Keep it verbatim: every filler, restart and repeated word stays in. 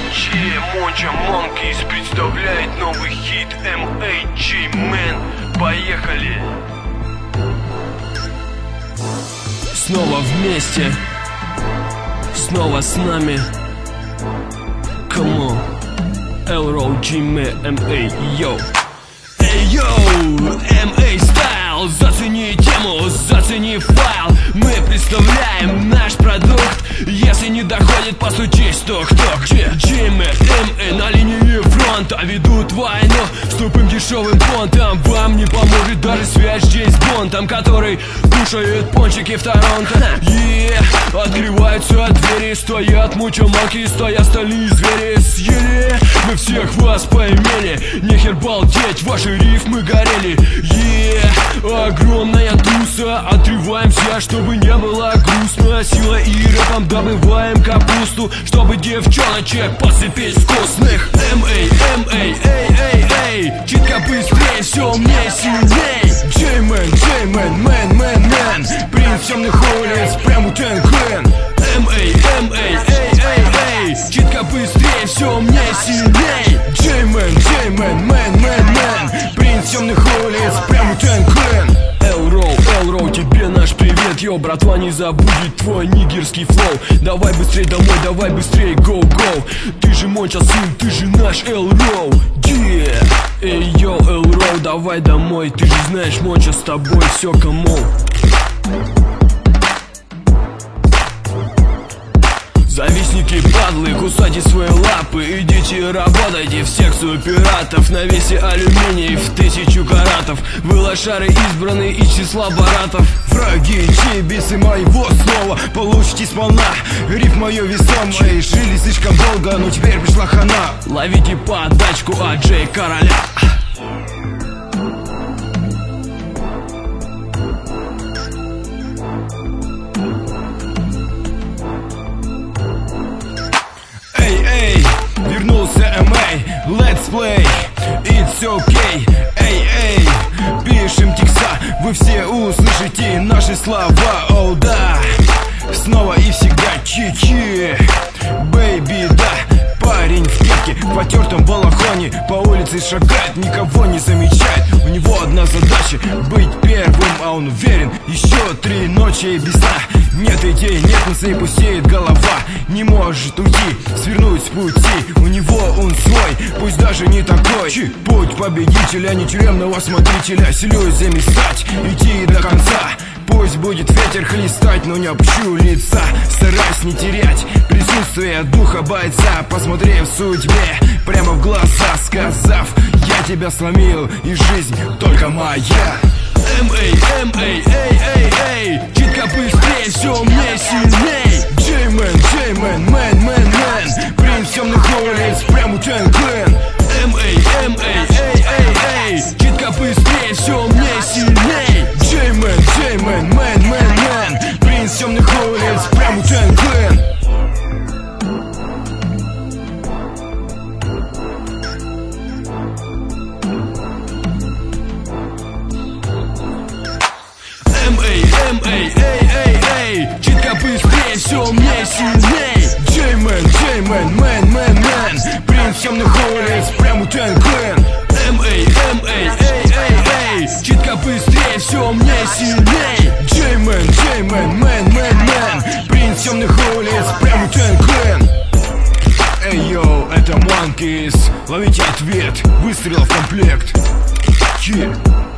Че, Монча Монкис представляет новый хит эм эй джей Man. Поехали! Снова вместе, снова с нами. Come on, Elrow, Джимми, эм эй, йоу. Эй, йоу, эм эй стайл. Зацени тему, зацени файл. Мы представляем наш продукт. Если не доходит, постучись, ток-ток. Джимми, эм эй на линии фронта ведут войну с тупым дешевым понтом. Вам не поможет даже связь с Джеймс Бондом, который кушает пончики в Торонто. Yeah. Открываются двери, стоят мучомаки, стоят стальные звери. Съели мы всех вас поимели. Нехер балдеть, ваши рифмы горели. Yeah. Огромная туса, отрываемся, чтобы не было грустно. Сила и рэпом добываем капусту, чтобы девчоночек посыпить вкусных. Эм эй, эм эй, эй, эй, эй. Читка быстрее, все умнее, сильней. Джей-мен, Джей-мен, мэн, мэн, мэн. Принц темных улиц, прям у Тэн-Клэн. Эм эй, эм эй, эй, эй, эй. Читка быстрее, все умнее, сильней. Джей-мен, Джей-мен, мэн, мэн, мэн. Принц темных улиц, прям у Тэн-Клэн. Элроу, Элроу, тебе наш привет, йо, братва, не забудет твой нигерский флоу. Давай быстрей домой, давай быстрей, гоу-гоу. Ты же Монча сын, ты же наш Элроу, yeah. Эй, йо, Элроу, давай домой. Ты же знаешь, Монча с тобой, все, камон. Завистники, падлы, кусайте свои лапы. Идите работайте в секцию пиратов. На весе алюминий в тысячу каратов. Вы лошары избранные из числа баратов. Враги, чебисы моего слова получите сполна. Риф мое весомое. Жили слишком долго, но теперь пришла хана. Ловите подачку от Джей Короля. Вернулся эм эй, let's play, it's okay. Эй, эй, пишем текста, вы все услышите наши слова. О, да, снова и всегда чи-чи, бэйби, да. Парень в кепке, в потертом балахоне по улице шагает, никого не замечает. У него одна задача — быть первым, а он уверен. Еще три ночи без сна. Нет идей, нет мыслей, пустеет голова. Не может уйти, свернуть с пути. У него он свой, пусть даже не такой. Путь победителя, не тюремного смотрителя. Селюсь заместать, идти до конца. Пусть будет ветер хлестать, но не опущу лица. Стараюсь не терять присутствие духа бойца, посмотрев судьбе прямо в глаза, сказав: я тебя сломил, и жизнь только моя. Эм эй, эм эй, эй, эй, эй. Читка быстрее, все умнее, сильней. Джей-мен, Джей-мен, мэн, мэн, мэн. Принц темных улиц, прям у Тэн-Клэн. Эм эй, эм эй, эй, эй, эй. Читка быстрее, все умнее, сильней. Джей-мен, Джей-мен, мэн, мэн, мэн. Принц темных улиц, прям у Тэн-Клэн. Эм эй, эм эй, эй, эй, эй. Читка быстрее, все умнее, сильней. Джей-мен, Джей-мен, мэн, мэн, мэн. Принц темных улиц, прям у Тэн-Клэн. Эм эй, эм эй, эй, эй, эй. Читка быстрее, все умнее, сильней. Джей-мен, Джей-мен, мэн, мэн, мэн. Принц темных улиц, прям у Тэн-Клэн. Эй, йоу, это Монкис. Ловите ответ, выстрел в комплект. Yeah.